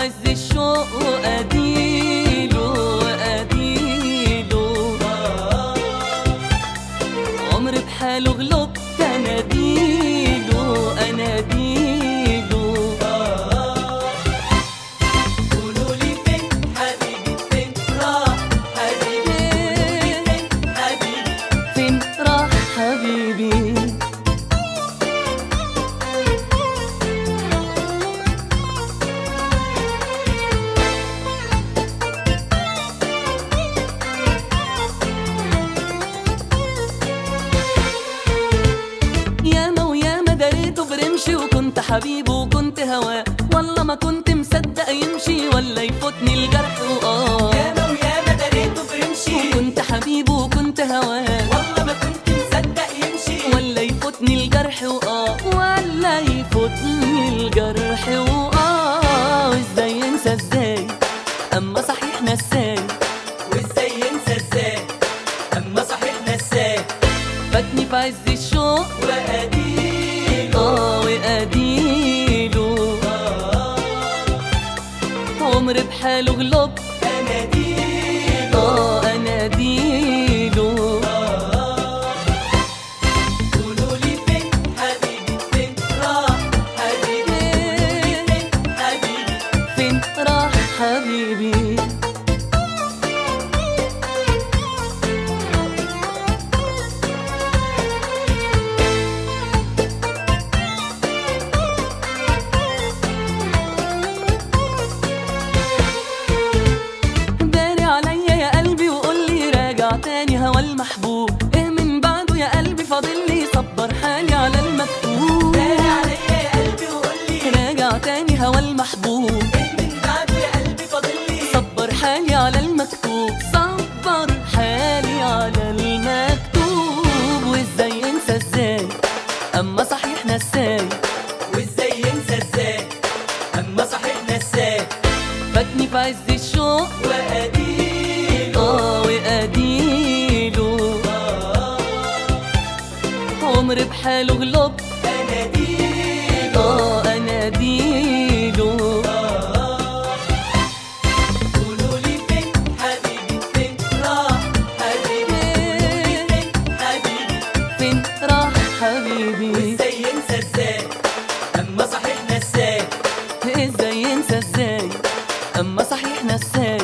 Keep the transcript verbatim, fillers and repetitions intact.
عز الشوق وأديله وأديله عمري بحاله غلبت أناديله أناديله قولولي فين حبيبي فين راح حبيبي فين حبيبي فين راح حبيبي ياما وياما دريته برمشي وكنت حبيبه وكنت هواه والله ما كنت مصدق يمشي ولا يفوتني الجرح وآه ياما وياما دريته برمشي كنت حبيبه وكنت هواه والله ما كنت مصدق يمشي ولا يفوتني الجرح وآه ولا يفوتني الجرح وآه وازاي انسى ازاي اما صحيح نساي وازاي ينسى ازاي اما صحيح نساك فاتني في عز الشوق وأديله اه وأديله عمري بحاله غلبت أناديله اه اناديله قولولي فين حبيبي فين راح حبيبي فين حبيبي فين راح حبيبي داري عليا يا قلبي وقولي راجع تاني هوا المحبوب ايه من بعده يا قلبي فاضلي صبر حالي على المكتوب داري عليا يا قلبي وقولي راجع تاني هوا المحبوب إيه من بعده يا قلبي فاضلي صبر حالي على المكتوب صبر حالي على المكتوب وازاي انسى ازاي اما صحيح نساي وازاي ينسى ازاي اما صحيح نساك فاتني في عز الشوق وأديله اه وأديله عمري بحاله غلبت أناديله اه اناديله قولولي فين حبيبي فين راح حبيبي فين حبيبي فين راح حبيبي وازاي ينسى ازاي اما صحيح نساك ازاي ينسى ازاي اما صحيح نساي